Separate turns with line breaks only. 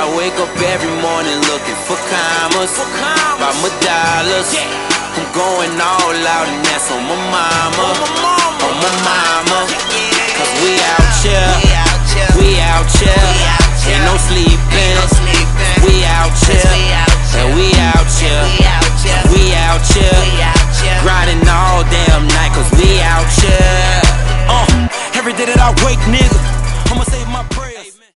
I wake up every morning looking for commas, by my dollars. I'm going all out and that's on my mama, on my mama. Cause we out here, we out here.